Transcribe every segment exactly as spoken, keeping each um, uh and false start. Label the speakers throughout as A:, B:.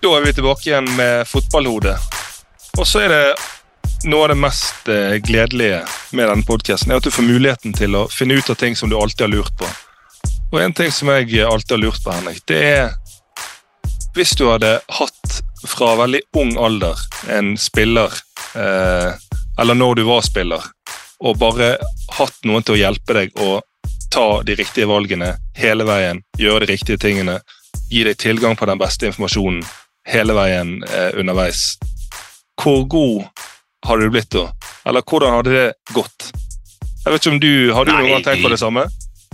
A: Da er vi tilbake igjen med fotballhodet. Og så er det noe av det mest eh, gledelige med denne podcasten, er at du får muligheten til å finne ut av ting som du alltid har lurt på. Og en ting som jeg alltid har lurt på, Henrik, det er hvis du hadde hatt fra veldig ung alder en spiller, eh, eller når du var spiller, og bare hatt noen til å hjelpe deg å ta de riktige valgene hele veien, gjøre de riktige tingene, gi deg tilgang på den beste informasjonen hele veien eh, underveis. Hvor god hadde du blitt da? Eller hvordan hadde det gått? Jeg vet ikke om du, har du noen gang tenkt på det samme?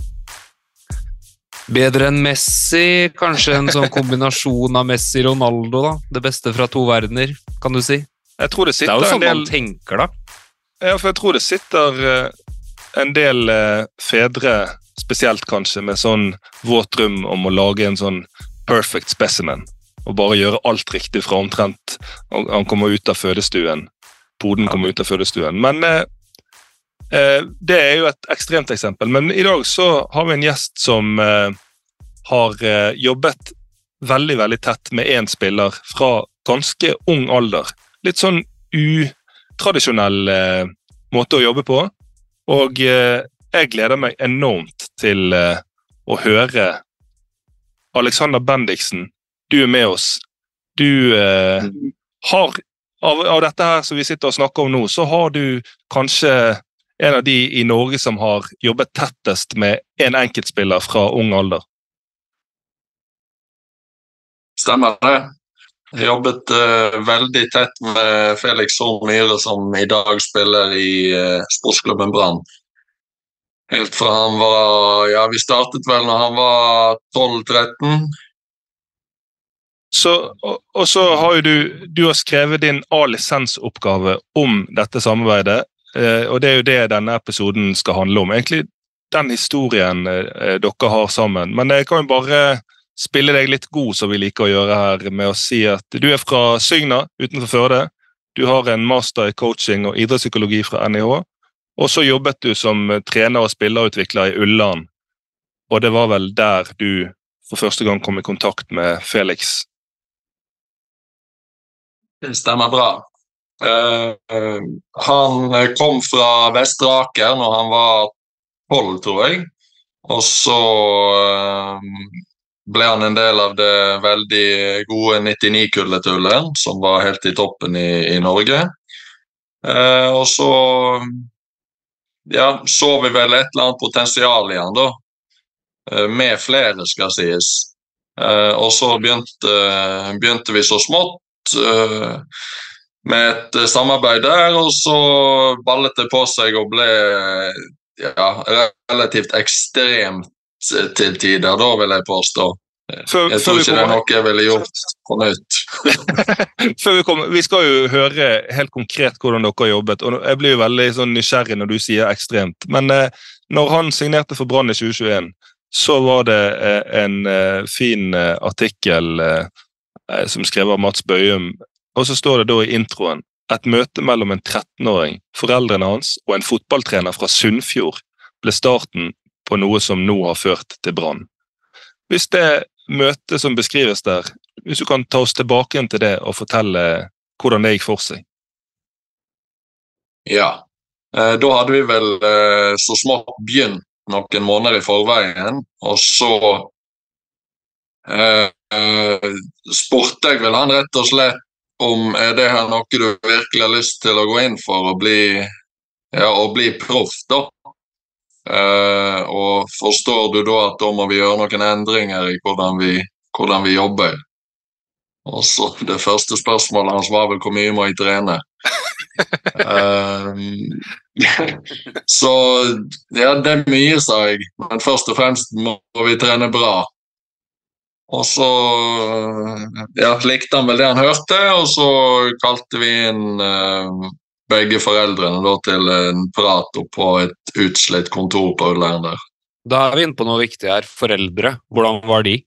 B: Bedre enn Messi, kanskje en sånn kombinasjon av Messi og Ronaldo da. Det beste fra to verdener, kan du si.
A: Jeg tror det sitter
B: det er jo sånn
A: en del...
B: man tenker da.
A: Ja, for jeg tror det sitter uh, en del uh, fedre, spesielt kanskje, med sånn våt drøm om å lage en sånn perfect specimen, og bare gjøre alt riktig fra omtrent han kommer ut av fødestuen. Poden kommer ut av fødestuen. Men uh, uh, det er jo et ekstremt eksempel. Men i dag så har vi en gjest som uh, har uh, jobbet veldig, veldig tett med en spiller fra ganske ung alder. Litt sånn utradisjonell uh, måte å jobbe på. Og uh, jeg gleder meg enormt til uh, å høre Alexander Bendiksen. Du er med oss. Du uh, har, av, av dette her som vi sitter og snakker om nå, så har du kanskje en av de i Norge som har jobbet tettest med en enkeltspiller fra ung alder.
C: Stemmer det. Jeg jobbet uh, veldig tett med Felix Horn Myhre, som i dag spiller i uh, sportsklubben Brann. Helt fra han var, ja, vi startet vel når han var tolv tretten.
A: Så, og, og så har jo du, du har skrevet din A-lisensoppgave om dette samarbeidet, eh, og det er jo det denne episoden skal handle om. Egentlig den historien eh, dere har sammen. Men jeg kan jo bare spille deg litt god, som vi liker å gjøre her, med å si at du er fra Sygna, utenfor Førde. Du har en master i coaching og idrettspsykologi fra N I H, og så jobbet du som trener og spillerutvikler i Ulland. Og det var vel der du for første gang kom i kontakt med Felix.
C: Det stemmer bra. Uh, uh, han kom fra Vestre Aker når han var tolv, tror jeg. Og så uh, ble han en del av det veldig gode nittini-kullet til Ulland, som var helt i toppen i, i Norge. Uh, og så ja, så vi vel et eller annet potensial i han da. Uh, med flere, skal sies. Uh, og så begynte, begynte vi så smått med et samarbeid der, og så ballet det på seg og ble ja, relativt ekstremt til tider, da vil jeg påstå. Før, jeg tror ikke det er noe jeg ville gjort på nytt.
A: Før vi kommer, vi skal jo høre helt konkret hvordan dere har jobbet, og jeg blir jo veldig sånn nysgjerrig når du sier ekstremt, men eh, når han signerte for Brann i tjue tjueen, så var det eh, en eh, fin eh, artikkel eh, som skrev av Mats Bøyum, og så står det da i introen et møte mellom en trettenåring, foreldrene hans og en fotballtrener fra Sunnfjord ble starten på noe som nå har ført til Brann. Hvis det møtet som beskrives der, hvis du kan ta oss tilbake inn til det og fortelle hvordan det gikk for seg.
C: Ja, eh, da hadde vi vel eh, så smått begynt noen måneder i forveien, og så eh, Uh, spurte jeg vel han rett og slett om er det her noe du virkelig har lyst til å gå inn for å bli, ja, å bli proff da. Uh, og forstår du da at da må vi gjøre noen endringer i hvordan vi, hvordan vi jobber. Og så det første spørsmålet hans var vel hvor mye må jeg trene. uh, så ja, det er mye, sa jeg, men først og fremst må vi trene bra. Og så ja, likte han vel det han hørte, og så kalte vi inn uh, begge foreldrene da, til en prat på et utslitt kontor på Ullern der.
B: Da er vi inne på noe viktig her. Foreldre, hvordan var de?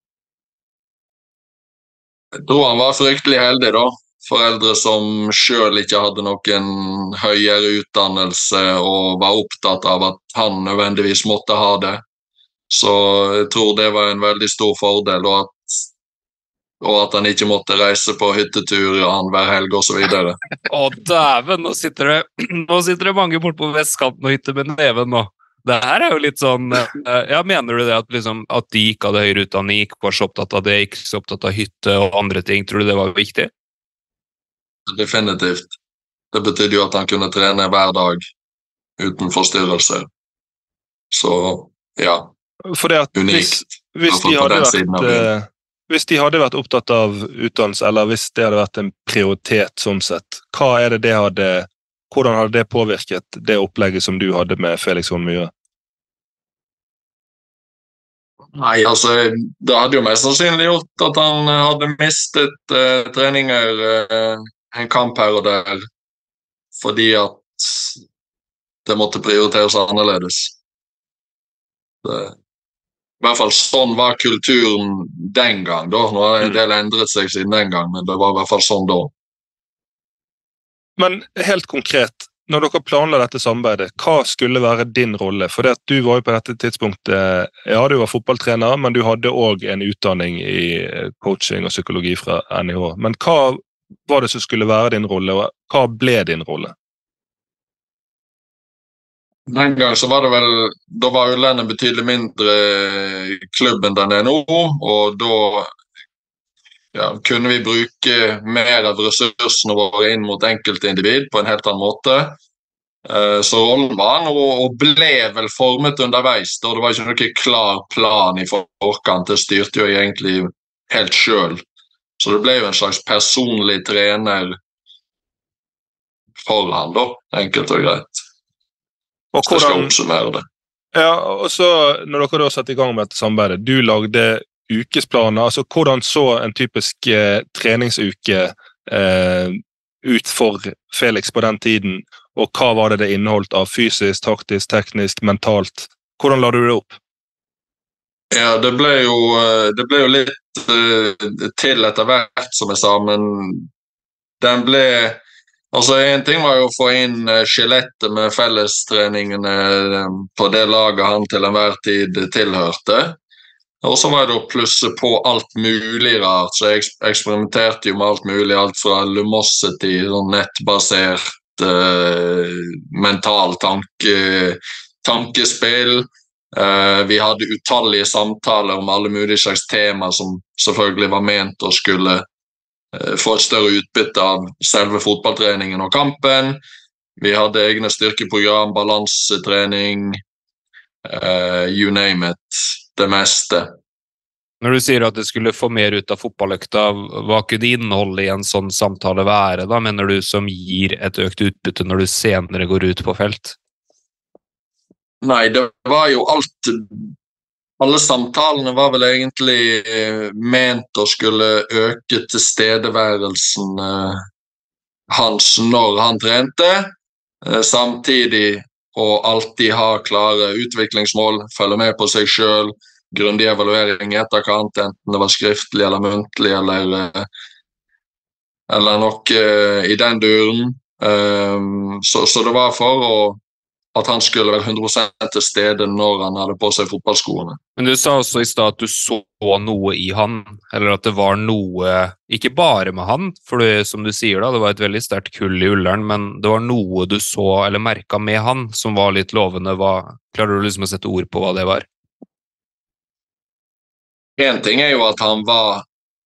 C: Jeg tror han var fryktelig heldig da. Foreldre som selv ikke hadde noen høyere utdannelse og var opptatt av at han nødvendigvis måtte ha det. Så jeg tror det var en veldig stor fordel, og at og at han ikke måtte reise på hyttetur han hver helg og så videre.
B: Å, dæven, nå sitter det, nå sitter det mange bort på vestkanten og hytter med neven nå. Det her er jo litt sånn, ja, mener du det at, liksom, at de ikke hadde høyere utdanning, ikke var så opptatt av det, ikke så opptatt av hytte og andre ting, tror du det var viktig?
C: Definitivt. Det betydde jo at han kunne trene hver dag uten forstyrrelser. Så, ja,
A: For det at
C: unikt.
A: Hvis, hvis, de hadde vært, uh, hvis de hadde vært opptatt av utdannelse, eller hvis det hadde vært en prioritet sånn sett, hva er det det hadde, hvordan hadde det påvirket det opplegget som du hadde med Felix von Myhre?
C: Nei, altså, det hadde jo mest sannsynlig gjort at han hadde mistet uh, treninger uh, en kamp her og der, fordi at det måtte prioriteres annerledes. Det, I hvert fall sånn var kulturen den gang da. Nå har en del endret seg siden den gang, men det var i hvert fall sånn da.
A: Men helt konkret, når dere planla dette samarbeidet, hva skulle være din rolle? For det at du var jo på dette tidspunktet, ja, du var fotballtrener, men du hadde også en utdanning i coaching og psykologi fra N I H. Men hva var det som skulle være din rolle, og hva ble din rolle?
C: Den gang så var det vel, da var Ullern en betydelig mindre klubb enn den er nå, og da ja, kunne vi bruke mer av ressursene våre inn mot enkeltindivid på en helt annen måte. Så rollen var han, og ble vel formet underveis, da det var ikke noe klar plan i forkant, det styrte jo egentlig helt selv. Så det ble jo en slags personlig trener for han da, enkelt og greit.
A: Og hvordan,
C: jeg skal oppsummere det.
A: Ja, og så når dere da satt i gang med dette samarbeidet, du lagde ukesplaner, altså hvordan så en typisk eh, treningsuke eh, ut for Felix på den tiden, og hva var det det inneholdt av fysisk, taktisk, teknisk, mentalt? Hvordan la du det opp?
C: Ja, det ble jo, det ble jo litt uh, til etter hvert, som jeg sa, men den ble, altså en ting var jo å få inn uh, skjelettet med fellestreningene uh, på det laget han til enhver tid tilhørte, og så var det å plusse på alt mulig rart, så jeg eksperimenterte jo med alt mulig, alt fra Lumosity, sånn nettbasert uh, mental tanke, tankespill. Uh, vi hadde utallige samtaler om alle mulige slags tema som selvfølgelig var ment å skulle uh, få et større utbytte av selve fotballtreningen og kampen. Vi hadde egne styrkeprogram, balansetrening, uh, you name it, det meste.
B: Når du sier at det skulle få mer ut av fotballøkta, hva kunne innholdet i en sånn samtale være da, mener du, som gir et økt utbytte når du senere går ut på felt?
C: Nei, det var jo alt, alle samtalene var vel egentlig eh, ment å skulle øke tilstedeværelsen eh, hans når han trente, eh, samtidig å alltid ha klare utviklingsmål, følge med på seg selv, grundig evaluering i etterkant, enten det var skriftlig eller muntlig, eller, eh, eller nok eh, i den duren. Um, så, så det var for å at han skulle være hundre prosent til stede når han hadde på seg fotballskoene.
B: Men du sa også i stad at du så noe i han, eller at det var noe, ikke bare med han, for det, som du sier da, det var et veldig sterkt kull i Ullern, men det var noe du så eller merket med han som var litt lovende. Hva, klarer du liksom å sette ord på hva det var?
C: En ting er jo at han var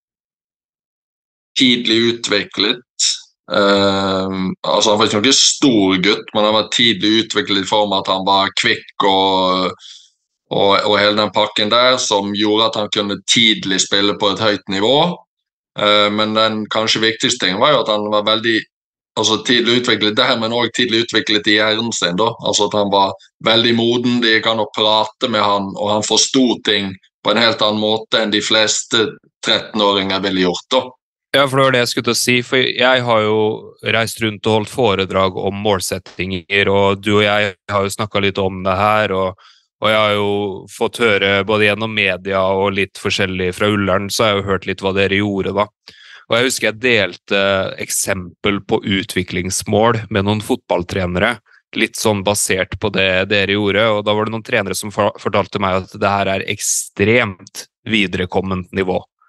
C: tidlig utviklet. Uh, altså han var ikke noen stor gutt, men han var tidlig utviklet i form av at han var kvikk og, og, og hele den pakken der, som gjorde at han kunne tidlig spille på et høyt nivå. Uh, men den kanskje viktigste ting var jo at han var veldig altså tidlig utviklet der, men også tidlig utviklet i hjernen sin da. Altså at han var veldig moden, de kan å prate med han, og han forstod ting på en helt annen måte enn de fleste trettenåringer ville gjort da.
B: Ja, for det var det jeg skulle til å si, for jeg har jo reist rundt og holdt foredrag om målsettinger, og du og jeg har jo snakket litt om det her, og, og jeg har jo fått høre både gjennom media og litt forskjellig fra Ullern, så har jeg jo hørt litt hva dere gjorde da. Og jeg husker jeg delte eksempel på utviklingsmål med noen fotballtrenere, litt sånn basert på det dere gjorde, og da var det noen trenere som fortalte meg at det her er ekstremt viderekommende nivå.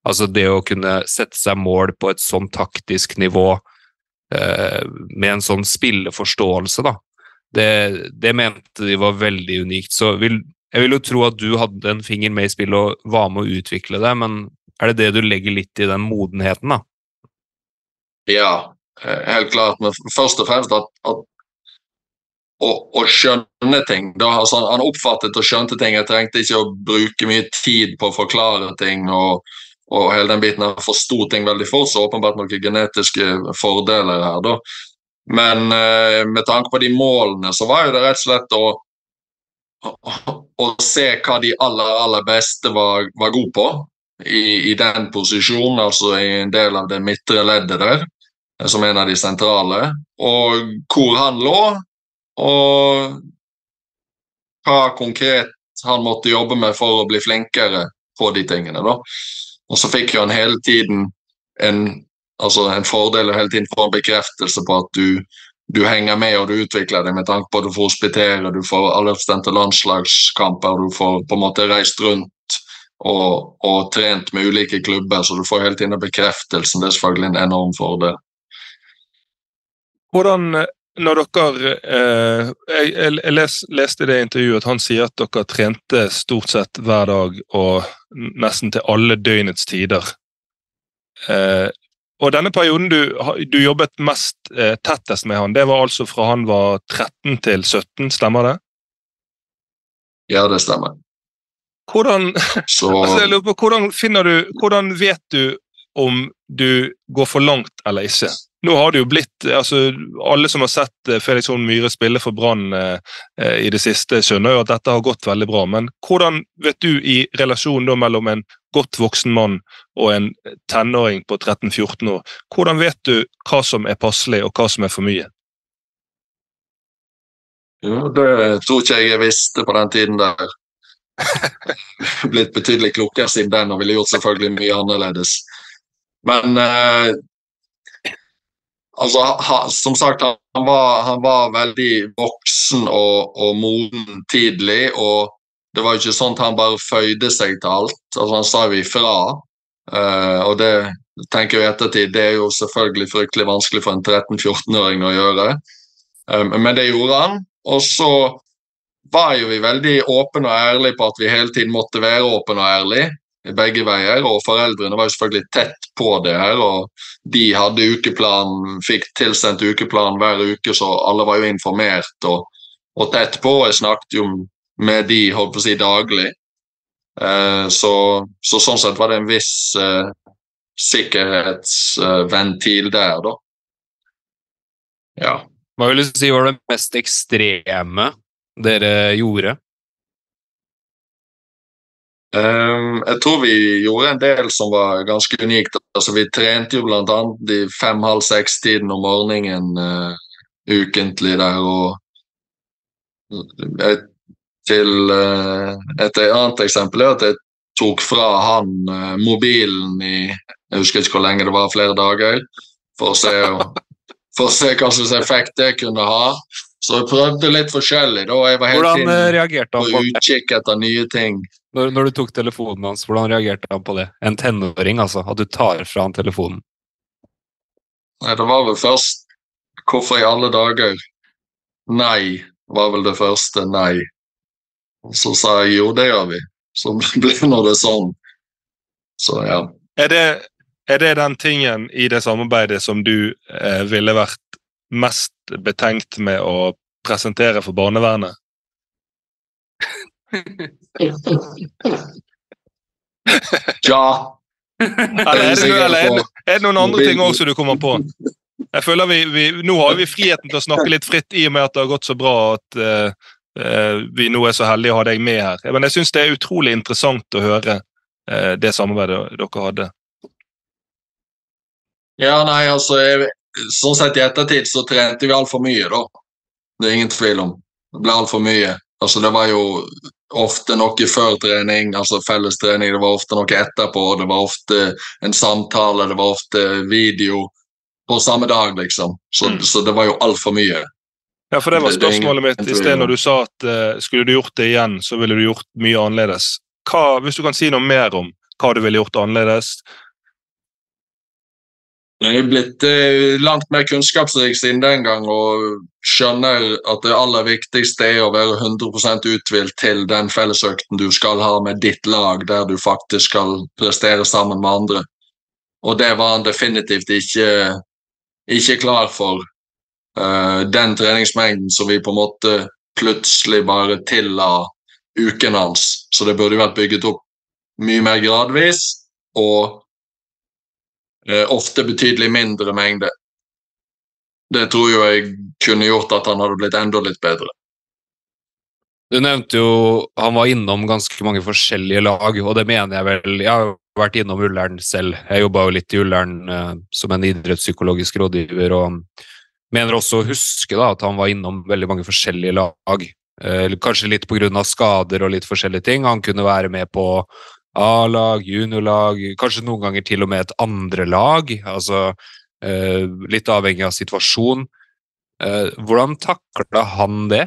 B: Altså det å kunne sette seg mål på et sånn taktisk nivå eh, med en sånn spilleforståelse da. Det, det mente de var veldig unikt. Så vil, jeg vil jo tro at du hadde en finger med i spillet og var med å utvikle det, men er det det du legger litt i den modenheten da?
C: Ja, helt klart. Men først og fremst at, at å, å skjønne ting. Da, altså, han oppfattet og skjønte ting. Jeg trengte ikke å bruke mye tid på å forklare ting og og hele den biten her forstod ting veldig fort, så åpenbart noen genetiske fordeler her da. Men eh, med tanke på de målene, så var jo det rett og slett å, å, å se hva de aller, aller beste var, var god på i, i den posisjonen, altså i en del av det midtre leddet der, som en av de sentrale, og hvor han lå, og hva konkret han måtte jobbe med for å bli flinkere på de tingene da. Og så fikk jo han hele tiden en, altså en fordel og hele tiden få en bekreftelse på at du, du henger med og du utvikler deg med tanke på at du får hospitere, du får alle oppstemte landslagskamper, du får på en måte reist rundt og, og trent med ulike klubber, så du får hele tiden bekreftelsen. Det er selvfølgelig en enorm fordel.
A: Hvordan, når dere, eh, jeg, jeg les, leste det intervjuet at han sier at dere trente stort sett hver dag og nesten til alle døgnets tider. Eh, og denne perioden du, du jobbet mest eh, tettest med han, det var altså fra han var tretten til sytten, stemmer det?
C: Ja, det stemmer.
A: Hvordan,
C: Så...
A: altså, jeg lurer på, hvordan finner du, hvordan vet du om du går for langt eller ikke? Nå har det jo blitt, altså alle som har sett Felix Horn Myhre spille for Brann eh, i det siste skjønner jo at dette har gått veldig bra, men hvordan vet du i relasjonen da mellom en godt voksen mann og en tenåring på tretten fjorten år, hvordan vet du hva som er passelig og hva som er for mye?
C: Jo, det tror ikke jeg visste på den tiden der. Blitt betydelig klokere siden den og ville gjort selvfølgelig mye annerledes. Men eh, altså, ha, som sagt, han var, han var veldig voksen og, og moden tidlig, og det var ikke sånn at han bare føyde seg til alt. Altså, han sa jo ifra, uh, og det tenker jeg i ettertid, det er jo selvfølgelig fryktelig vanskelig for en tretten fjorten-åring å gjøre. Um, men det gjorde han, og så var jo vi veldig åpne og ærlige på at vi hele tiden måtte være åpne og ærlige i begge veier, og foreldrene var jo selvfølgelig tett på det her, og de hadde ukeplan, fikk tilsendt ukeplan hver uke, så alle var jo informert og, og tett på. Jeg snakket jo med de, holdt på å si, daglig. Eh, så, så sånn sett var det en viss eh, sikkerhetsventil eh, der, da. Ja.
B: Hva vil du si var det mest ekstreme dere gjorde?
C: Um, jeg tror vi gjorde en del som var ganske unikt. Altså, vi trente jo blant annet i fem-halv seks-tiden om morgenen uh, ukentlig der, og et, til uh, et annet eksempel er at jeg tok fra han uh, mobilen i, jeg husker ikke hvor lenge det var, flere dager, for å se, for å se hva slags effekt det kunne ha. Så jeg prøvde litt forskjellig da, jeg var helt
B: Hvordan reagerte han
C: på utkikk etter nye ting.
B: Når, når du tok telefonen hans, hvordan reagerte han på det? En tenåring, altså, at du tar fra han telefonen?
C: Nei, det var vel først, hvorfor i alle dager? Nei, var vel det første, nei. Og så sa jeg, jo, det gjør vi. Så ble nå det sånn. Så ja.
A: Er det, er det den tingen i det samarbeidet som du eh, ville vært mest betenkt med å presentere for barnevernet?
C: Ja.
A: Eller er det, eller er det, er det noen andre ting også du kommer på? Jeg føler vi, vi, nå har vi friheten til å snakke litt fritt i og med at det har gått så bra at uh, uh, vi nå er så heldige å ha deg med her. Men jeg synes det er utrolig interessant å høre uh, det samarbeidet dere hadde.
C: Ja, nei, altså, jeg, sånn sett i ettertid så trente vi alt for mye da. Det er ingen tvil om. Det ble alt for mye. Altså, det var jo ofte noe før trening, altså felles trening, det var ofte noe etterpå, det var ofte en samtale, det var ofte video på samme dag, liksom. Så, mm. så det var jo alt for mye.
A: Ja, for det var spørsmålet mitt. I stedet når du sa at uh, skulle du gjort det igjen, så ville du gjort mye annerledes. Hva, hvis du kan si noe mer om hva du ville gjort annerledes?
C: Jeg er blitt eh, langt mer kunnskapsrik siden den gang, og skjønner at det aller viktigste er å være hundre prosent uthvilt til den fellesøkten du skal ha med ditt lag, der du faktisk skal prestere sammen med andre. Og det var han definitivt ikke, ikke klar for. Uh, den treningsmengden som vi på en måte plutselig bare tilla uken hans. Så det burde jo vært bygget opp mye mer gradvis, og ofte betydelig mindre mengde. Det tror jo jeg kunne gjort at han hadde blitt enda litt bedre.
B: Du nevnte jo, han var innom ganske mange forskjellige lag, og det mener jeg vel, jeg har vært innom Ullern selv, jeg jobbet jo litt i Ullern eh, som en idrettspsykologisk rådgiver, og mener også å huske da, at han var innom veldig mange forskjellige lag, eh, kanskje litt på grunn av skader og litt forskjellige ting. Han kunne være med på A-lag, juniorlag, kanskje noen ganger til og med et andre lag, altså eh, litt avhengig av situasjon. Eh, hvordan taklet han det?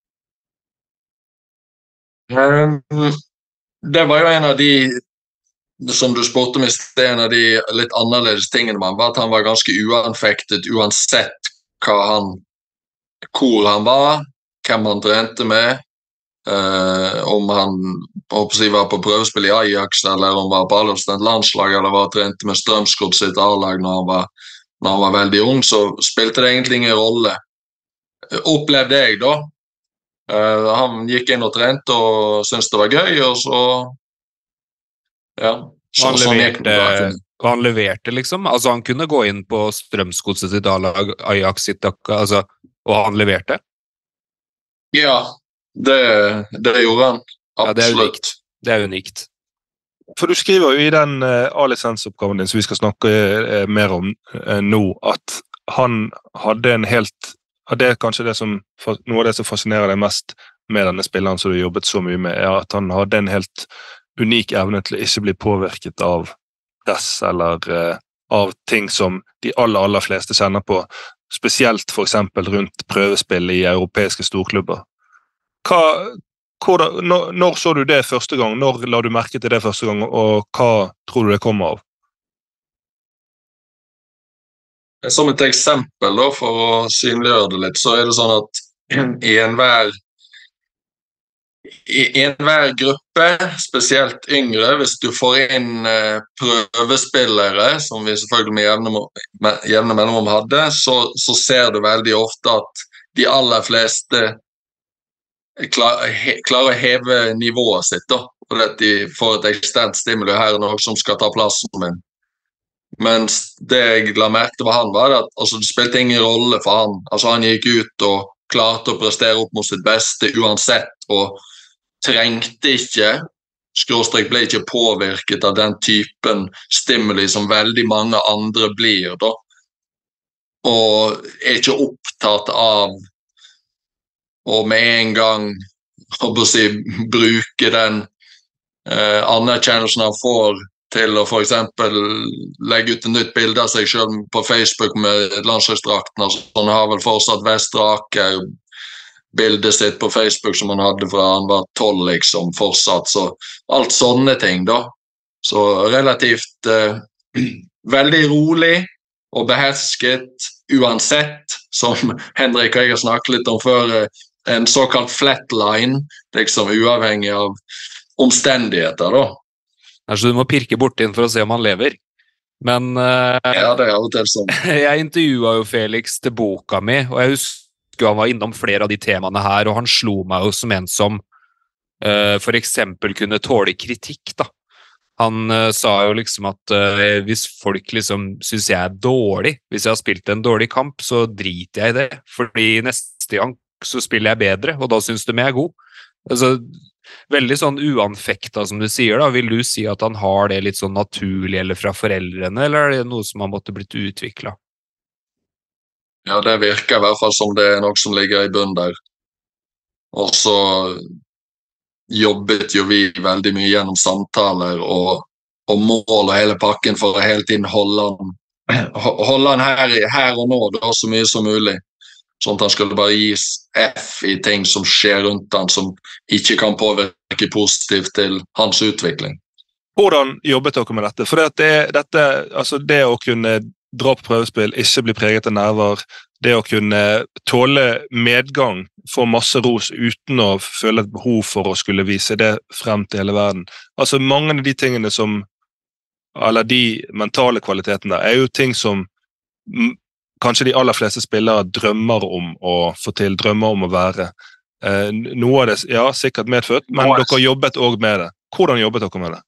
C: Um, det var jo en av de, som du spurte om i sted, en av de litt annerledes tingene man var, at han var ganske uanfektet uansett hva han, hvor han var, hvem han trente med, Uh, om han si, var på prøvespill i Ajax, eller om han var på Alderstedt landslag, eller var trent med Strømsgodt sitt A-lag når, han var, når han var veldig ung, så spilte det egentlig ingen rolle. Opplevde jeg da. Uh, han gikk inn og trente og syntes det var gøy, og så ja. Så,
B: han,
C: sånn
B: leverte, han leverte liksom, altså han kunne gå inn på Strømsgodt sitt A-lag, Ajax sitt, altså, og han leverte?
C: Ja. Det, det gjorde han, absolutt.
B: Ja, det er unikt. Det er unikt.
A: For du skriver jo i den uh, A-lisensoppgaven din, som vi skal snakke uh, mer om uh, nå, at han hadde en helt, og det er kanskje det som, noe av det som fascinerer deg mest med denne spilleren som du har jobbet så mye med, er at han hadde en helt unik evne til å ikke bli påvirket av press, eller uh, av ting som de aller, aller fleste kjenner på, spesielt for eksempel rundt prøvespill i europeiske storklubber. Hva, hvor, når, når så du det første gang? Når la du merke til det første gang, og hva tror du det kommer av?
C: Som et eksempel da, for å synliggjøre det litt, så er det sånn at i enhver i enhver gruppe, spesielt yngre, hvis du får inn eh, prøvespillere, som vi selvfølgelig med jevne, med jevne mellomrom hadde, så, så ser du veldig ofte at de aller fleste Klar, he, klarer å heve nivået sitt da, for at de får et eksternt stimuli her og noe som skal ta plassen min. Men det jeg la merke til hva han var, at altså, det spilte ingen rolle for han. Altså, han gikk ut og klarte å prestere opp mot sitt beste uansett, og trengte ikke, skråstrek ble ikke påvirket av den typen stimuli som veldig mange andre blir da. Og er ikke opptatt av og med en gang si, bruke den eh, anerkjennelsen han får til å for eksempel legge ut et nytt bilde av seg selv på Facebook med landslagsdrakten. Altså, han har vel fortsatt Vestre Aker bildet sitt på Facebook som han hadde fra han var tolv liksom, fortsatt. Så alt sånne ting da. Så relativt eh, veldig rolig og behersket uansett, som Henrik og jeg har snakket litt om før, en såkalt flatline, liksom uavhengig av omstendigheter da.
B: Altså, du må pirke bort inn for å se om han lever. Men uh,
C: ja, det er jo det sånn.
B: Jeg intervjuet jo Felix til boka mi, og jeg husker han var innom flere av de temaene her, og han slo meg jo som en som uh, for eksempel kunne tåle kritikk da. Han uh, sa jo liksom at uh, hvis folk liksom synes jeg er dårlig, hvis jeg har spilt en dårlig kamp, så driter jeg i det, fordi neste gang så spiller jeg bedre, og da synes de jeg er god. Altså, veldig sånn uanfekta, som du sier da. Vil du si at han har det litt sånn naturlig, eller fra foreldrene, eller er det noe som har måttet blitt utviklet?
C: Ja, det virker i hvert fall som det er noe som ligger i bunnen der. Og så jobbet jo vi veldig mye gjennom samtaler og, og mål og hele pakken for å hele tiden holde han, holde han her, her og nå da, så mye som mulig. Sånn at han skulle bare gis F i ting som skjer rundt han, som ikke kan påvirke positivt til hans utvikling.
A: Hvordan jobbet dere med dette? For det, at det, dette, altså det å kunne dra på prøvespill, ikke bli preget av nerver, det å kunne tåle medgang, få masse ros uten å føle et behov for å skulle vise det frem til hele verden. Altså mange av de tingene som, eller de mentale kvalitetene, er jo ting som m, kanskje de aller fleste spillere drømmer om å få til, drømmer om å være. Eh, noe av det, ja, sikkert medfødt, men
C: Nice.
A: dere jobbet også med det. Hvordan jobbet dere med det?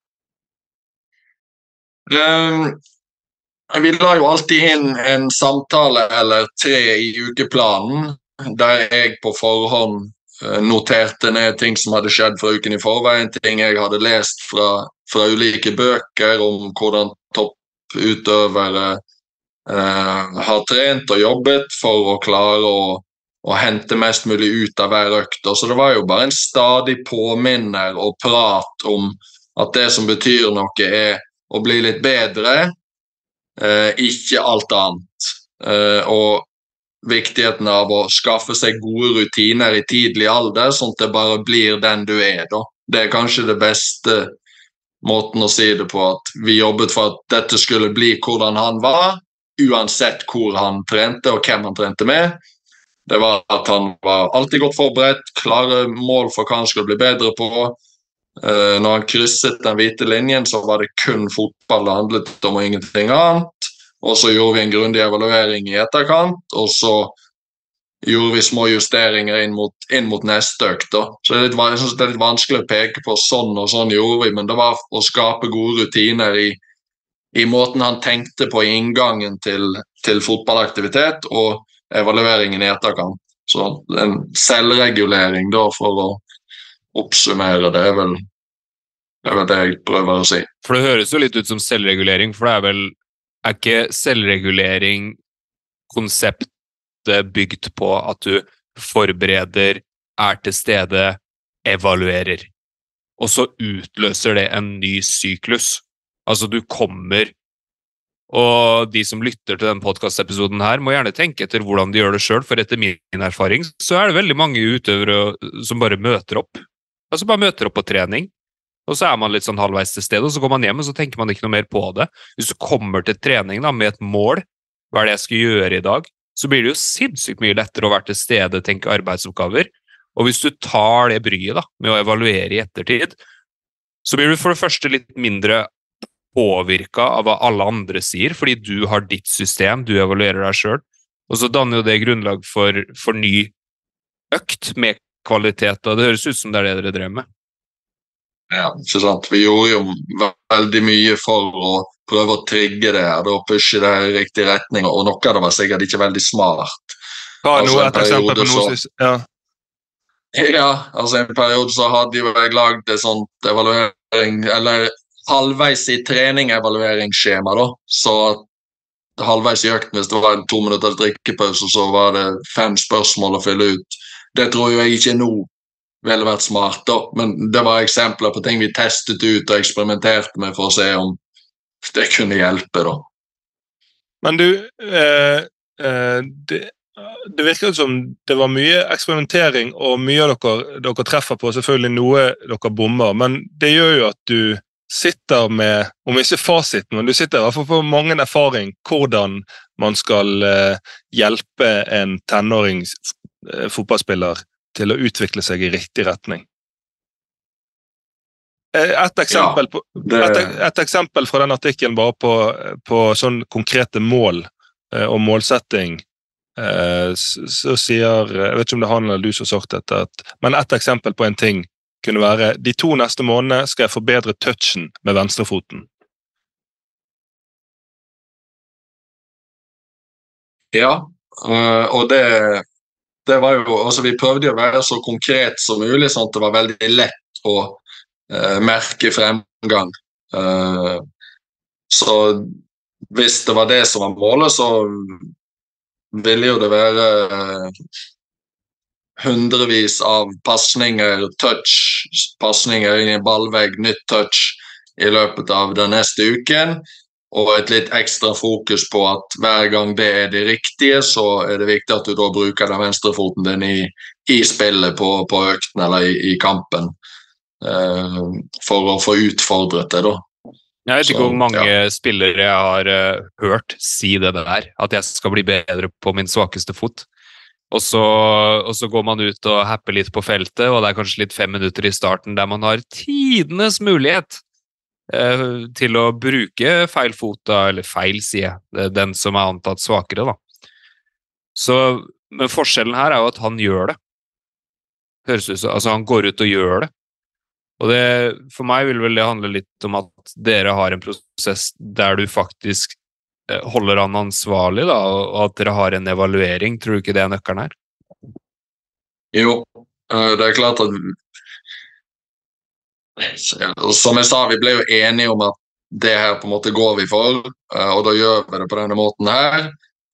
C: Um, vi la jo alltid inn en samtale eller tre i ukeplanen, der jeg på forhånd uh, noterte ned ting som hadde skjedd fra uken i forveien, ting jeg hadde lest fra, fra ulike bøker om hvordan topputøvere uh, har trent og jobbet for å klare å, å hente mest mulig ut av hver økt. Og så det var jo bare en stadig påminner og prat om at det som betyr noe er å bli litt bedre, eh, ikke alt annet. Eh, og viktigheten av å skaffe seg gode rutiner i tidlig alder, sånn at det bare blir den du er da. Det er kanskje det beste måten å si det på, at vi jobbet for at dette skulle bli hvordan han var, uansett hvor han trente og hvem han trente med. Det var at han var alltid godt forberedt, klare mål for hva han skulle bli bedre på. Uh, når han krysset den hvite linjen, så var det kun fotball det handlet om og ingenting annet. Og så gjorde vi en grundig evaluering i etterkant, og så gjorde vi små justeringer inn mot, inn mot neste økt. Da. Så det er, litt, jeg synes det er litt vanskelig å peke på sånn og sånn gjorde vi, men det var å skape gode rutiner i, i måten han tenkte på i inngangen til, til fotballaktivitet og evalueringen i etterkant. Så en selvregulering da, for å oppsummere, det er vel det er vel det jeg prøver å si.
B: For det høres jo litt ut som selvregulering, for det er vel er ikke selvregulering konseptet bygd på at du forbereder, er til stede, evaluerer, og så utløser det en ny syklus. Altså du kommer, og de som lytter til den podcast-episoden her må gjerne tenke etter hvordan de gjør det selv, for etter min erfaring så er det veldig mange utøvere som bare møter opp. Altså bare møter opp på trening, og så er man litt sånn halvveis til stedet, og så går man hjem, og så tenker man ikke noe mer på det. Hvis du kommer til trening da, med et mål, hva er det jeg skal gjøre i dag, så blir det jo sinnssykt mye lettere å være til stede, tenke arbeidsoppgaver. Og hvis du tar det bryet da, med å evaluere i ettertid, så blir du for det første litt mindre påvirket av hva alle andre sier, fordi du har ditt system, du evaluerer deg selv, og så danner jo det grunnlag for, for ny økt med kvalitet, og det høres ut som det er det dere drev med.
C: Ja, ikke sant. Vi gjorde jo veldig mye for å prøve å trigge det her, og pushe det i riktig retning, og noe av det var sikkert ikke veldig smart.
A: Hva er
C: Altså,
A: noe,
C: en
A: et eksempel på
C: periode
A: noe
C: så-
A: som... Ja.
C: Ja, altså en periode så hadde jo jeg lagd et sånt evaluering, eller halvveis i trening-evalueringsskjema da, så halvveis i økten, hvis det var en to minutter drikkepause, så var det fem spørsmål å fylle ut. Det tror jeg ikke nå ville vært smart da, men det var eksempler på ting vi testet ut og eksperimenterte med for å se om det kunne hjelpe da.
A: Men du, eh, eh, det, det virker som det var mye eksperimentering, og mye av dere, dere treffer på, selvfølgelig noe dere bommer, men det gjør jo at du sitter med, om ikke fasiten, men du sitter i hvert fall på mange erfaring hvordan man skal eh, hjelpe en tenårings eh, fotballspiller til å utvikle seg i riktig retning. Eh, Et eksempel,
C: Ja,
A: på,
C: det-
A: et, et eksempel fra den artikkelen bare på, på sånn konkrete mål eh, og målsetting, eh, så, så sier, jeg vet ikke om det er han eller du som har sagt dette, at, men et eksempel på en ting kunne være, de to neste månedene skal jeg forbedre touchen med venstrefoten.
C: Ja, øh, og det, det var jo, altså vi prøvde jo å være så konkret som mulig, sånn at det var veldig lett å øh, merke fremgang. Uh, så hvis det var det som var målet, så ville jo det være uh, hundrevis av passninger, touch, passninger inn i ballvegg, nytt touch i løpet av den neste uken, og et litt ekstra fokus på at hver gang det er det riktige, så er det viktig at du da bruker den venstrefoten din i, i spillet på, på økten eller i, i kampen. eh, for å få utfordret det da.
B: Jeg vet ikke
C: Så,
B: hvor mange
C: ja.
B: spillere jeg har uh, hørt si det der, at jeg skal bli bedre på min svakeste fot. Og så, og så går man ut og happer litt på feltet, og det er kanskje litt fem minutter i starten der man har tidenes mulighet uh, til å bruke feil fot, da, eller feil, sier jeg, den som er antatt svakere. Da. Så, men forskjellen her er jo at han gjør det. Høres ut som, altså han går ut og gjør det. Og det, for meg vil vel det handle litt om at dere har en prosess der du faktisk holder han ansvarlig, da, og at dere har en evaluering. Tror du ikke det er nøkkelen her?
C: Jo, det er klart at som jeg sa, vi ble jo enige om at det her på en måte går vi for, og da gjør vi det på denne måten her.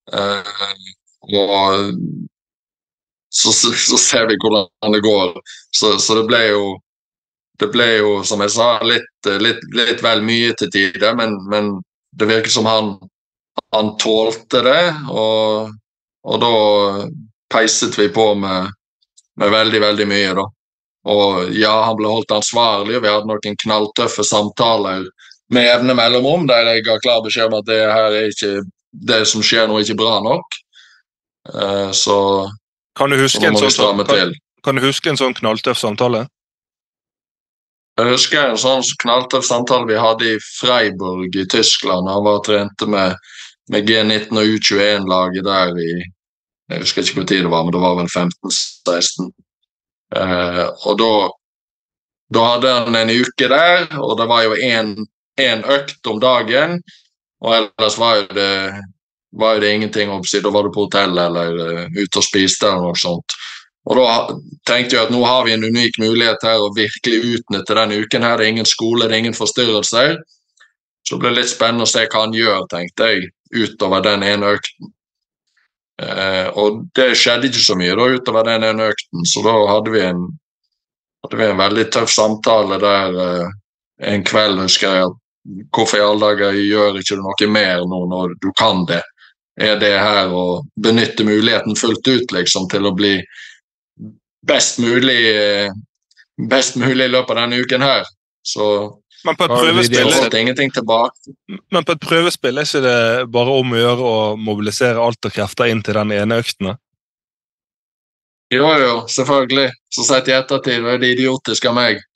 C: Og så, så ser vi hvordan det går. Så, så det ble jo Det ble jo, som jeg sa, litt, litt, litt vel mye til tider, men, men det virker som han, han tålte det, og, og da peiset vi på med, med veldig, veldig mye da. Og ja, han ble holdt ansvarlig, og vi hadde noen knalltøffe samtaler med evne mellomrom, der jeg ga klar beskjed om at det her er ikke, det som skjer nå er ikke bra nok. Uh, så,
A: kan du huske
C: så
A: en
C: må vi
A: sånn,
C: stramme
A: kan,
C: til.
A: Kan du huske en sånn knalltøff samtale?
C: Jeg husker en sånn knalltøff samtale vi hadde i Freiburg i Tyskland. Han var trente med, med G nitten og U tjueen-laget der i, jeg husker ikke hvor tid det var, men det var vel femten seksten. Eh, og da, da hadde han en uke der, og det var jo en, en økt om dagen, og ellers var jo det, var jo det ingenting å si. Da var du på hotell eller uh, ute og spiste eller noe sånt. Og da tenkte jeg at nå har vi en unik mulighet her å virkelig utnytte denne uken her. Det er ingen skole, det er ingen forstyrrelser. Så det ble litt spennende å se hva han gjør, tenkte jeg, utover den ene økten. Eh, og det skjedde ikke så mye da, utover den ene økten, så da hadde vi en, hadde vi en veldig tøff samtale der eh, en kveld, husker jeg, at hvorfor i alle dager gjør ikke du noe mer nå når du kan det? Er det her å benytte muligheten fullt ut, liksom, til å bli best mulig best mulig i løpet av denne uken her. Så
A: men på et prøvespill
C: har vi ingenting tilbake.
A: Men på et prøvespill er ikke det bare om å gjøre å mobilisere alt og krefter inn til den ene øktene?
C: Jo, jo, selvfølgelig. Så sett i ettertid, det er det idiotisk av meg.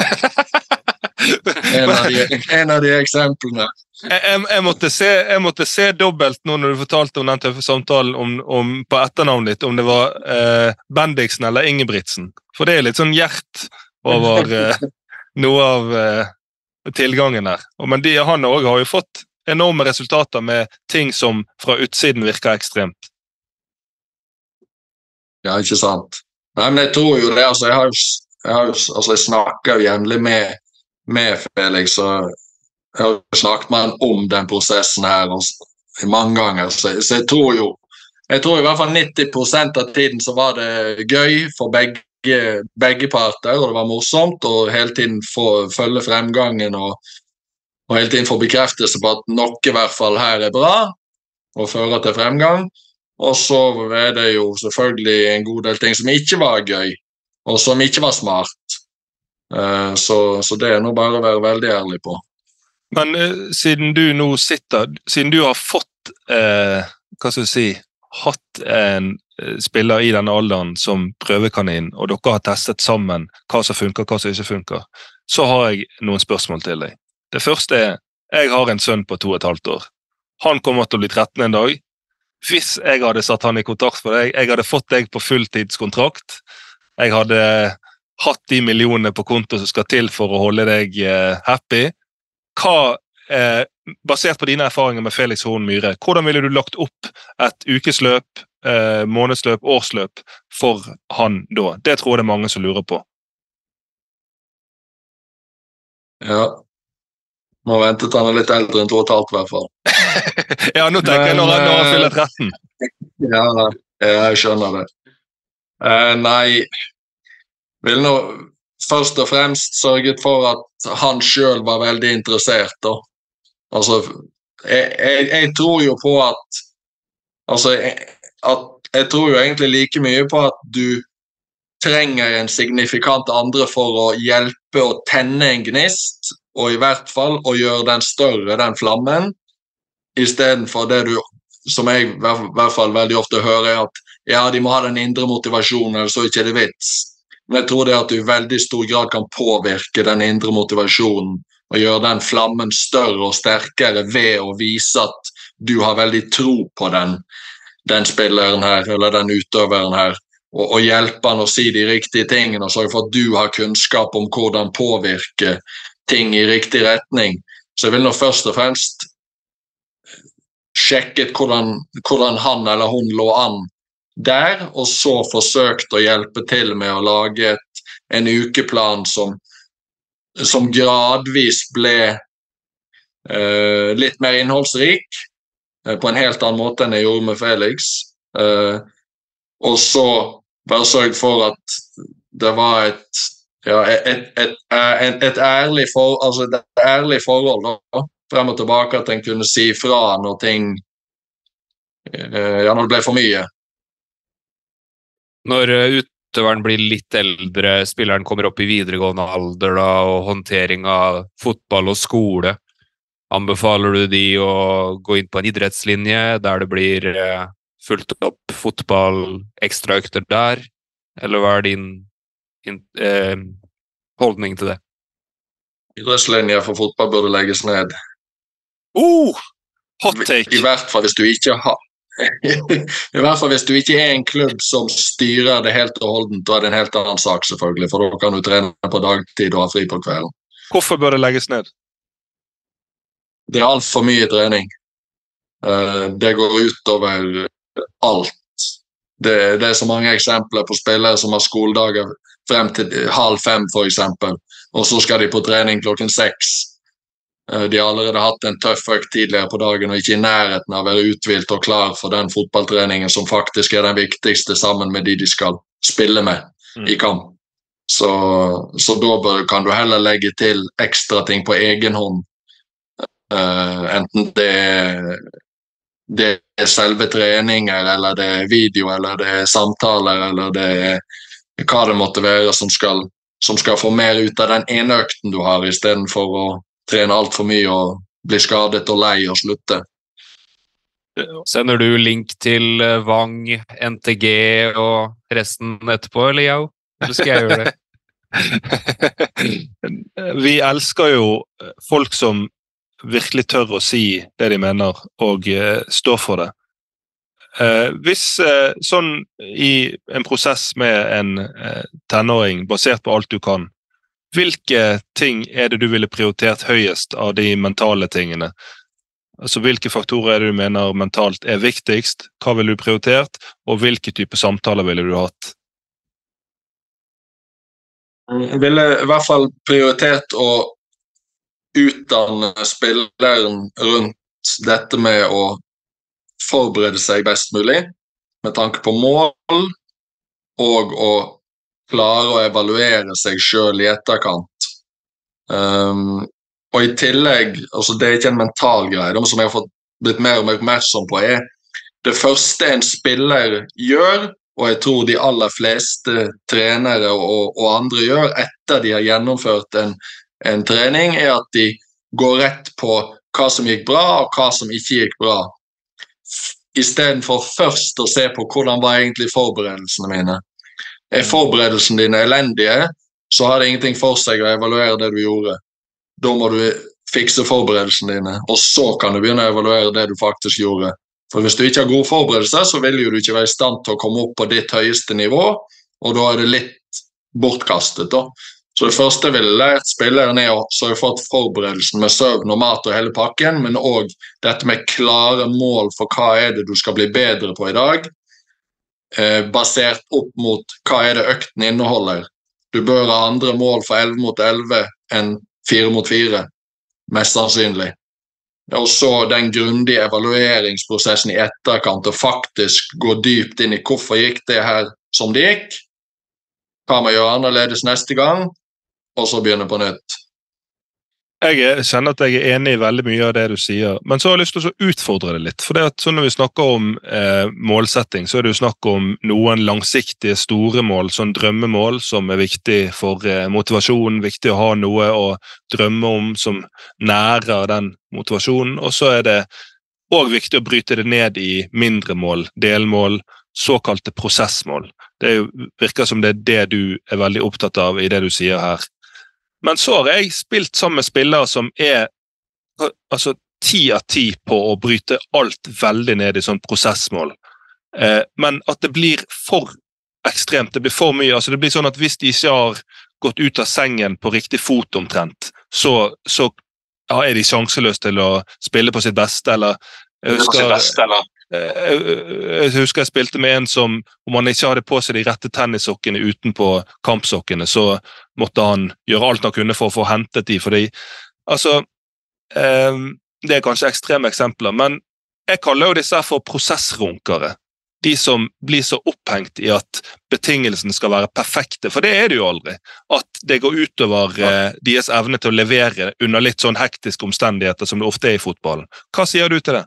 C: en, av de, en av de eksemplene.
A: Jeg, jeg, jeg, måtte se, jeg måtte se dobbelt nå når du fortalte om den tøffe samtalen om, om, på etternavnet ditt, om det var eh, Bendiksen eller Ingebrigtsen. For det er litt sånn hjert over eh, noe av eh, tilgangen her. Og, men de, han også har jo fått enorme resultater med ting som fra utsiden virker ekstremt.
C: Ja, ikke sant. Nei, men jeg tror jo det, altså jeg har jo, jeg har jo altså jeg snakker jo jevnlig med, med Felix, og jeg har snakket med han om den prosessen her og, mange ganger, så, så jeg tror jo jeg tror i hvert fall nitti prosent av tiden så var det gøy for begge, begge parter, og det var morsomt, og hele tiden få følge fremgangen og, og hele tiden få bekreftelse på at noe i hvert fall her er bra og fører til fremgang. Og så er det jo selvfølgelig en god del ting som ikke var gøy, og som ikke var smart. Uh, så, så det er nå bare å være veldig ærlig på.
A: Men uh, siden du nå sitter, siden du har fått, uh, hva skal jeg si, hatt en uh, spiller i denne alderen som prøvekanin, og dere har testet sammen hva som funker, hva som ikke funker, så har jeg noen spørsmål til deg. Det første er, jeg har en sønn på to og et halvt år. Han kommer til å bli tretten en dag. Hvis jeg hadde satt han i kontakt for deg, jeg hadde fått deg på fulltidskontrakt, jeg hadde hatt de millionene på konto som skal til for å holde deg uh, happy. Hva, eh, basert på dine erfaringer med Felix Horn Myhre, hvordan ville du lagt opp et ukesløp, eh, månedsløp, årsløp for han da? Det tror jeg det er mange som lurer på.
C: Ja. Nå ventet han litt eldre enn to og et halvt i hvert fall.
A: Ja, nå tenker Men, jeg når han, når han fyller tretten.
C: Ja, jeg skjønner det. Uh, nei, vil nå først og fremst sørget for at han selv var veldig interessert da. Altså, jeg, jeg, jeg tror jo på at altså, jeg, at jeg tror jo egentlig like mye på at du trenger en signifikant andre for å hjelpe å tenne en gnist, og i hvert fall å gjøre den større, den flammen, i stedet for det du, som jeg i hvert fall veldig ofte hører, er at ja, de må ha den indre motivasjonen, eller så ikke er det vits. Men jeg tror det at du i veldig stor grad kan påvirke den indre motivasjonen, og gjøre den flammen større og sterkere ved å vise at du har veldig tro på den, den spilleren her, eller den utøveren her, og, og hjelpe han å si de riktige tingene, og sørge for at du har kunnskap om hvordan påvirke ting i riktig retning. Så jeg vil nå først og fremst sjekket hvordan, hvordan han eller hun lå an der, og så forsøkt å hjelpe til med å lage et, en ukeplan som, som gradvis ble eh, litt mer innholdsrik, eh, på en helt annen måte enn jeg gjorde med Felix. Eh, og så bare sørg for at det var et, ja, et, et, et, et, ærlig, for, altså et ærlig forhold da, frem og tilbake, at en kunne si fra når ting eh, ja, når det ble for mye.
B: Når utøveren blir litt eldre, spilleren kommer opp i videregående alder da, og håndtering av fotball og skole, anbefaler du de å gå inn på en idrettslinje der det blir eh, fulgt opp fotball, ekstra økter der, eller hva er din, din eh, holdning til det?
C: Idrettslinje for fotball burde legges ned.
A: Oh, hot take!
C: I, i hvert fall hvis du ikke har I hvert fall hvis du ikke er en klubb som styrer det helt og holdent, da er det en helt annen sak selvfølgelig, for da kan du trene på dagtid og ha fri på kvelden.
A: Hvorfor bør det legges ned?
C: Det er alt for mye trening. Det går ut over alt. Det, det er så mange eksempler på spillere som har skoledager frem til halv fem for eksempel, og så skal de på trening klokken seks. De har allerede hatt en tøff økt tidligere på dagen og ikke i nærheten av å være uthvilt og klar for den fotballtreningen som faktisk er den viktigste sammen med de de skal spille med mm. i kamp. Så, så da bør, kan du heller legge til ekstra ting på egen hånd. Uh, enten det er, det er selve treninger, eller det er video, eller det er samtaler, eller det er hva det måtte være som skal, som skal få mer ut av den ene økten du har, i stedet for å trene alt for mye og bli skadet og lei og slutte.
B: Sender du link til Vang, N T G og resten etterpå, eller ja? Eller skal jeg gjøre
A: det? Vi elsker jo folk som virkelig tør å si det de mener og uh, stå for det. Uh, hvis uh, sånn i en prosess med en uh, tenåring, basert på alt du kan, hvilke ting er det du ville prioritert høyest av de mentale tingene? Altså, hvilke faktorer er det du mener mentalt er viktigst? Hva ville du prioritert? Og hvilke type samtaler ville du hatt?
C: Jeg ville i hvert fall prioritert å utdanne spilleren rundt dette med å forberede seg best mulig, med tanke på mål, og å klare å evaluere seg selv i etterkant. Um, og i tillegg, altså det er ikke en mental greie, det som jeg har fått blitt mer og mer oppmerksom på er, det første en spiller gjør, og jeg tror de aller fleste trenere og, og andre gjør etter de har gjennomført en, en trening, er at de går rett på hva som gikk bra og hva som ikke gikk bra. I stedet for først å se på hvordan var egentlig forberedelsene mine. Er forberedelsen dine elendige, så har det ingenting for seg å evaluere det du gjorde. Da må du fikse forberedelsene dine, og så kan du begynne å evaluere det du faktisk gjorde. For hvis du ikke har gode forberedelser, så vil jo du ikke være i stand til å komme opp på ditt høyeste nivå, og da er det litt bortkastet da. Så det første jeg ville lært spilleren er å sørge for at forberedelsen med søvn og mat og hele pakken, men også dette med klare mål for hva er det du skal bli bedre på i dag, Eh, basert opp mot hva er det økten inneholder. Du bør ha andre mål for elleve mot elleve enn fire mot fire, mest sannsynlig. Og så den grundige evalueringsprosessen i etterkant, og faktisk gå dypt inn i hvorfor gikk det her som det gikk, hva man gjør annerledes neste gang, og så begynne på nytt.
A: Jeg kjenner at jeg er enig i veldig mye av det du sier, men så har jeg lyst til å utfordre det litt. For det at så når vi snakker om eh, målsetting, så er det jo snakk om noen langsiktige, store mål, sånn drømmemål som er viktig for eh, motivasjonen, viktig å ha noe å drømme om som nærer den motivasjonen, og så er det også viktig å bryte det ned i mindre mål, delmål, såkalte prosessmål. Det er jo, virker som det er det du er veldig opptatt av i det du sier her. Men så har jeg spilt sammen med spillere som er altså, ti av ti på å bryte alt veldig ned i sånn prosessmål. Eh, men at det blir for ekstremt, det blir for mye. Altså, det blir sånn at hvis de ikke har gått ut av sengen på riktig fot omtrent, så, så ja, er de sjanseløse til å spille på sitt beste, eller jeg husker, beste, eller? Jeg husker jeg spilte med en som, om han ikke hadde på seg de rette tennissokkene utenpå kampsokkene, så måtte han gjøre alt han kunne for å få hentet de, fordi, altså, eh, det er kanskje ekstreme eksempler, men jeg kaller jo disse her for prosessrunkere, de som blir så opphengt i at betingelsene skal være perfekte, for det er det jo aldri, at det går utover eh, deres evne til å levere under litt sånn hektiske omstendigheter som det ofte er i fotballen. Hva sier du til det?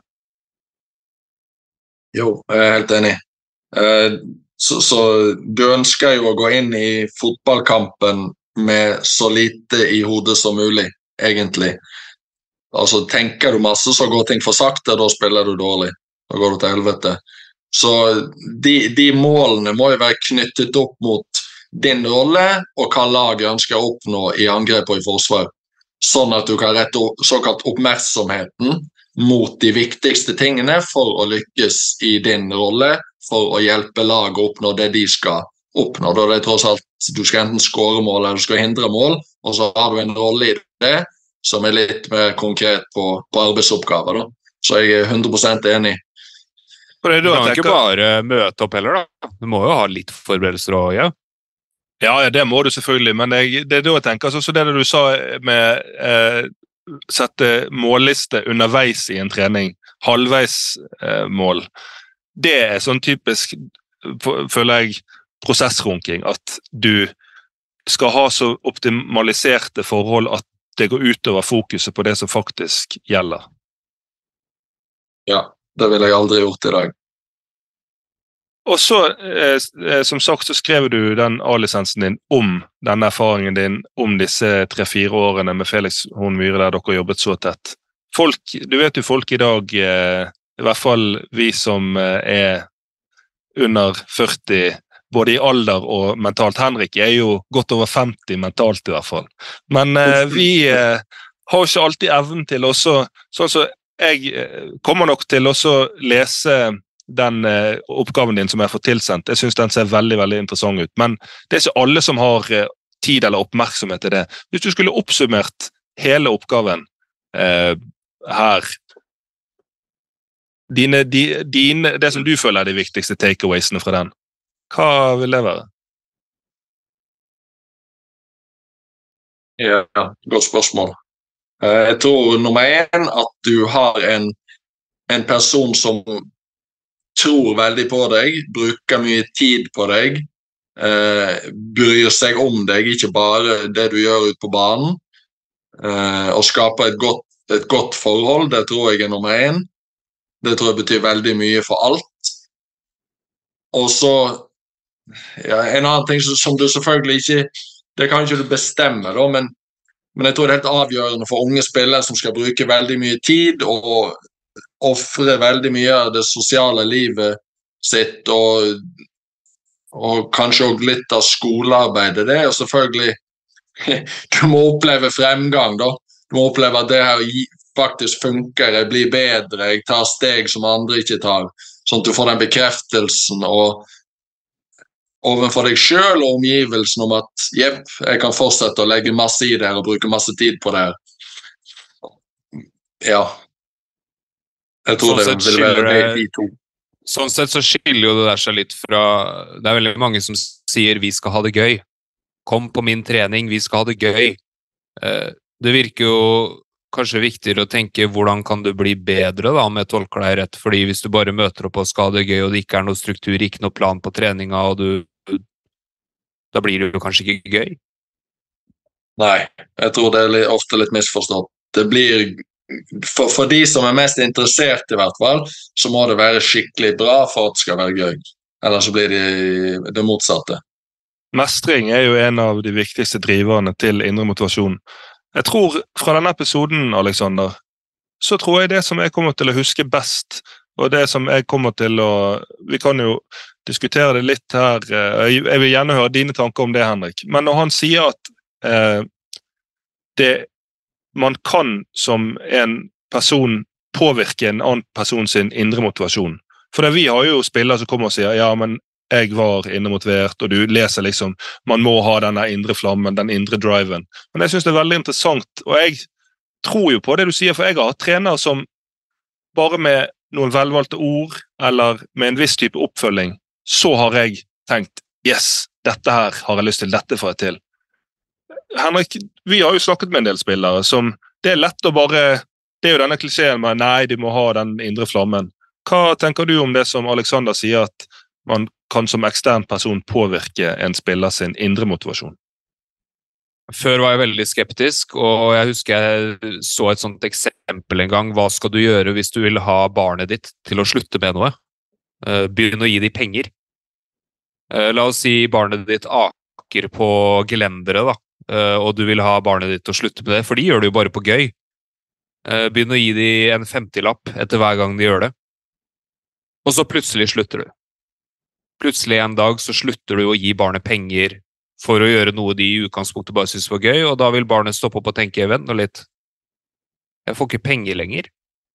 C: Jo, jeg er helt enig. Så, så du ønsker jo å gå inn i fotballkampen med så lite i hodet som mulig, egentlig. Altså, tenker du masse, så går ting for sakte, da spiller du dårlig. Da går du til helvete. Så de, de målene må jo være knyttet opp mot din rolle og hva laget ønsker å oppnå i angrep og i forsvar. Sånn at du kan rette såkalt oppmerksomheten mot de viktigste tingene for å lykkes i din rolle, for å hjelpe lag å oppnå det de skal oppnå. Da det er tross alt, du skal enten skåre mål eller du skal hindre mål, og så har du en rolle i det som er litt mer konkret på, på arbeidsoppgaver. Da. Så jeg er hundre prosent enig.
B: For det, du kan ikke bare møte opp heller, da. Du må jo ha litt forberedelser også, ja.
A: Ja, ja, det må du selvfølgelig, men jeg, det er da jeg tenker, altså, så det du sa med eh, sette målliste underveis i en trening, halvveis eh, mål, det er sånn typisk, føler jeg, prosessrunking, at du skal ha så optimaliserte forhold at det går utover fokuset på det som faktisk gjelder.
C: Ja, det ville jeg aldri gjort i dag.
A: Og så, eh, som sagt, så skrev du den A-lisensen din om denne erfaringen din, om disse tre-fire årene med Felix Horn Myhre der dere har jobbet så tett. Folk, du vet jo folk i dag, eh, i hvert fall vi som eh, er under førti, både i alder og mentalt. Henrik er jo godt over femti mentalt i hvert fall. Men eh, vi eh, har jo ikke alltid evnen til også, sånn så jeg eh, kommer nok til også lese den eh, oppgaven din som jeg får tilsendt. Jeg synes den ser veldig, veldig interessant ut. Men det er ikke alle som har eh, tid eller oppmerksomhet til det. Hvis du skulle oppsummert hele oppgaven eh, her, dine, di, dine, det som du føler er de viktigste takeawaysene fra den, hva vil det være?
C: Ja, godt spørsmål. Jeg tror nummer en at du har en, en person som tror veldig på deg, bruker mye tid på deg, eh, bryr seg om deg, ikke bare det du gjør ut på banen, eh, og skaper et godt, et godt forhold, det tror jeg er nummer en. Det tror jeg betyr veldig mye for alt. Og så, ja, en annen ting som du selvfølgelig ikke, det kan ikke du bestemme da, men, men jeg tror det er helt avgjørende for unge spillere som skal bruke veldig mye tid, og offre veldig mye av det sosiale livet sitt, og, og kanskje også litt av skolearbeidet. Det er jo selvfølgelig, du må oppleve fremgang da. Du må oppleve at det her faktisk funker, jeg blir bedre, jeg tar steg som andre ikke tar, sånn at du får den bekreftelsen og overfor deg selv og omgivelsen om at jepp, jeg kan fortsette å legge masse i det her og bruke masse tid på det her. Ja. Jeg tror sånn det vil være det de to.
B: Sånn sett så skiller jo det der seg litt fra, det er veldig mange som sier vi skal ha det gøy. Kom på min trening, vi skal ha det gøy. Det virker jo kanskje viktigere å tenke hvordan kan du bli bedre da, om jeg tolker deg rett, fordi hvis du bare møter opp og skal ha det gøy, og det ikke er noe struktur, ikke noe plan på treninga, og du, da blir det jo kanskje ikke gøy.
C: Nei, jeg tror det er litt, ofte litt misforstått. Det blir, for, for de som er mest interessert i hvert fall, så må det være skikkelig bra for at det skal være gøy. Eller så blir det det motsatte.
A: Mestring er jo en av de viktigste driverne til indre motivasjon. Jeg tror fra denne episoden, Alexander, så tror jeg det som jeg kommer til å huske best, og det som jeg kommer til å... Vi kan jo diskutere det litt her. Jeg vil gjerne høre dine tanker om det, Henrik. Men når han sier at eh, det, man kan som en person påvirke en annen person sin indre motivasjon. For det, vi har jo spillere som kommer og sier, ja, men jeg var inne motivert, og du leser liksom, man må ha denne indre flammen, den indre driven. Men jeg synes det er veldig interessant, og jeg tror jo på det du sier, for jeg har hatt trenere som bare med noen velvalgte ord, eller med en viss type oppfølging, så har jeg tenkt, yes, dette her har jeg lyst til, dette får jeg til. Henrik, vi har jo snakket med en del spillere, som det er lett å bare, det er jo denne klisjeen med, nei, du må ha den indre flammen. Hva tenker du om det som Alexander sier, at man kan som ekstern person påvirke en spiller sin indre motivasjon?
B: Før var jeg veldig skeptisk, og jeg husker jeg så et sånt eksempel en gang. Hva skal du gjøre hvis du vil ha barnet ditt til å slutte med noe? Begynn å gi de penger. La oss si barnet ditt aker på gelendere, da, og du vil ha barnet ditt til å slutte med det, for de gjør det jo bare på gøy. Begynn å gi de en femtilapp etter hver gang de gjør det. Og så plutselig slutter du. Plutselig en dag så slutter du å gi barnet penger for å gjøre noe de i utgangspunktet bare synes var gøy, og da vil barnet stoppe opp og tenke, vent nå litt, jeg får ikke penger lenger.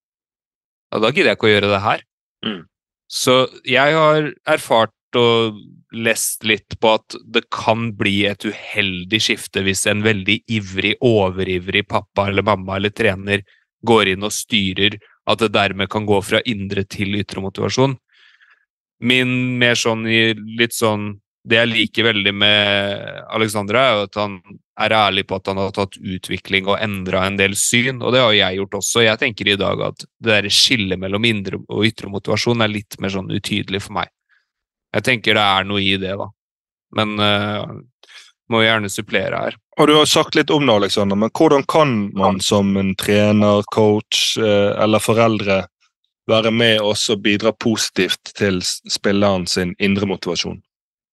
B: Og da gidder jeg ikke å gjøre det her.
A: Mm.
B: Så jeg har erfart og lest litt på at det kan bli et uheldig skifte hvis en veldig ivrig, overivrig pappa eller mamma eller trener går inn og styrer, at det dermed kan gå fra indre til ytre motivasjon. Min mer sånn, litt sånn, det jeg liker veldig med Alexander er at han er ærlig på at han har tatt utvikling og endret en del syn, og det har jeg gjort også. Jeg tenker i dag at det der skillet mellom indre og ytre motivasjon er litt mer sånn utydelig for meg. Jeg tenker det er noe i det da, men uh, må gjerne supplere her.
A: Og du har sagt litt om det, Alexander, men hvordan kan man som en trener, coach uh, eller foreldre være med og også bidra positivt til spilleren sin indre motivasjon?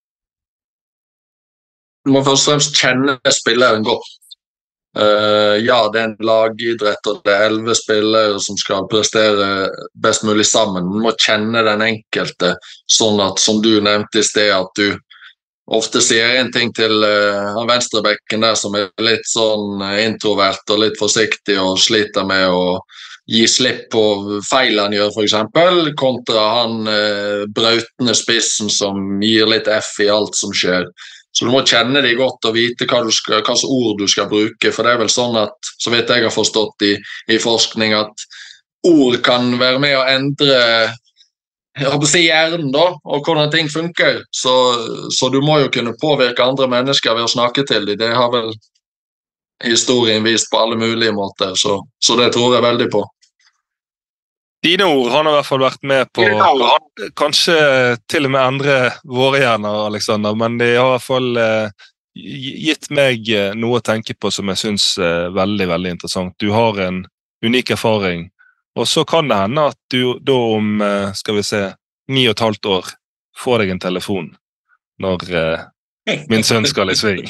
C: Du må først og fremst kjenne spilleren godt. Uh, ja, det er en lagidrett, og det er elleve spillere som skal prestere best mulig sammen. Du må kjenne den enkelte, sånn at, som du nevnte i sted, at du ofte sier en ting til uh, venstrebekken der som er litt sånn introvert og litt forsiktig og sliter med å gi slipp på feil han gjør, for eksempel, kontra han uh, brautende spissen som gir litt F i alt som skjer. Så du må kjenne deg godt og vite hva, du skal, hva slags ord du skal bruke, for det er vel sånn at, så vidt jeg har forstått i, i forskning, at ord kan være med å endre jeg håper å si hjernen da, og hvordan ting funker. Så, så du må jo kunne påvirke andre mennesker ved å snakke til dem. Det har vel historien vist på alle mulige måter, så, så det tror jeg veldig på.
A: Dine ord han har i hvert fall vært med på, kanskje til og med endre våre hjerner, Alexander, men de har i hvert fall eh, gitt meg noe å tenke på som jeg synes er veldig, veldig interessant. Du har en unik erfaring, og så kan det hende at du da om, eh, skal vi se, ni og et halvt år får deg en telefon når eh, min sønn skal i sving.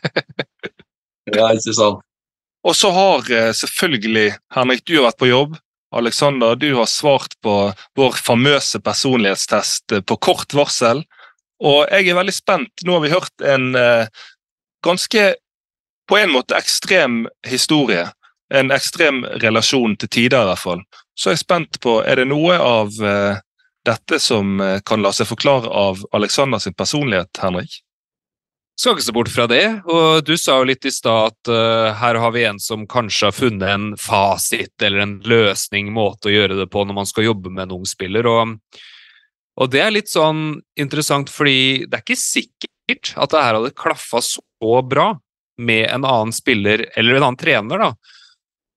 C: Ja, ikke sant.
A: Og så har eh, selvfølgelig, Henrik, du har vært på jobb. Alexander, du har svart på vår famøse personlighetstest på kort varsel, og jeg er veldig spent. Nå har vi hørt en eh, ganske, på en måte, ekstrem historie, en ekstrem relasjon til tider i hvert fall. Så er jeg spent på, er det noe av eh, dette som eh, kan la seg forklare av Alexander sin personlighet, Henrik?
B: Skal ikke se bort fra det, og du sa jo litt i stad at uh, her har vi en som kanskje har funnet en fasit eller en løsning, måte å gjøre det på når man skal jobbe med en ung spiller, og, og det er litt sånn interessant, fordi det er ikke sikkert at det her hadde klaffet så bra med en annen spiller, eller en annen trener da.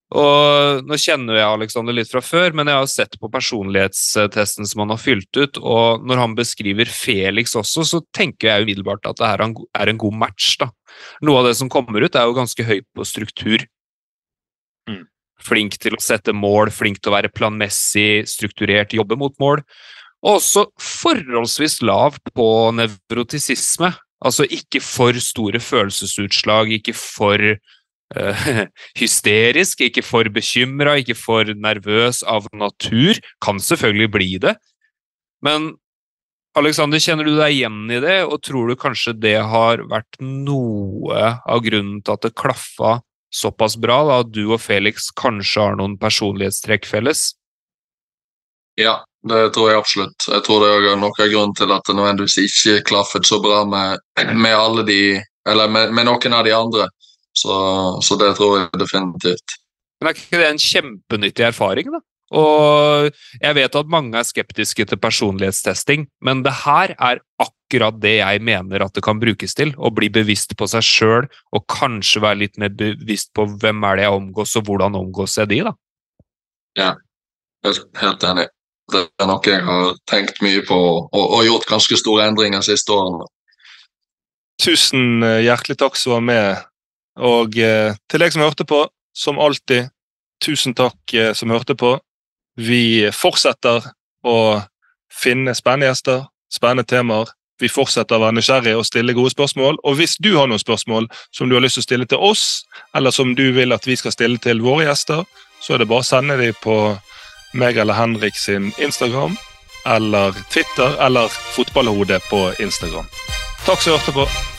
B: Og nå kjenner jeg Alexander litt fra før, men jeg har sett på personlighetstesten som han har fylt ut, og når han beskriver Felix også, så tenker jeg umiddelbart at det her er en god match da. Noe av det som kommer ut er jo ganske høyt på struktur. Mm. Flink til å sette mål, flink til å være planmessig, strukturert, jobbe mot mål, og også forholdsvis lav på nevrotisisme, altså ikke for store følelsesutslag, ikke for uh, hysterisk, ikke for bekymret, ikke for nervøs av natur, kan selvfølgelig bli det, men Alexander, kjenner du deg igjen i det, og tror du kanskje det har vært noe av grunnen til at det klaffa såpass bra, da, at du og Felix kanskje har noen personlighetstrekk felles?
C: Ja, det tror jeg absolutt. Jeg tror det er noe av grunnen til at det nødvendigvis ikke klaffet så bra med, med alle de, eller med, med noen av de andre. Så, så det tror jeg definitivt.
B: Men er ikke det en kjempenyttig erfaring da? Og jeg vet at mange er skeptiske til personlighetstesting, men det her er akkurat det jeg mener at det kan brukes til, å bli bevisst på seg selv, og kanskje være litt mer bevisst på hvem er det jeg omgås, og hvordan omgås jeg de da?
C: Ja, jeg er helt enig. Det er noe jeg har tenkt mye på, og, og gjort ganske store endringer siste årene.
A: Tusen hjertelig takk som var med, og eh, til deg som hørte på, som alltid, tusen takk eh, som hørte på. Vi fortsetter å finne spennende gjester, spennende temaer. Vi fortsetter å være nysgjerrige og stille gode spørsmål. Og hvis du har noen spørsmål som du har lyst til å stille til oss, eller som du vil at vi skal stille til våre gjester, så er det bare å sende dem på meg eller Henrik sin Instagram, eller Twitter, eller Fotballhodet på Instagram. Takk som hørte på.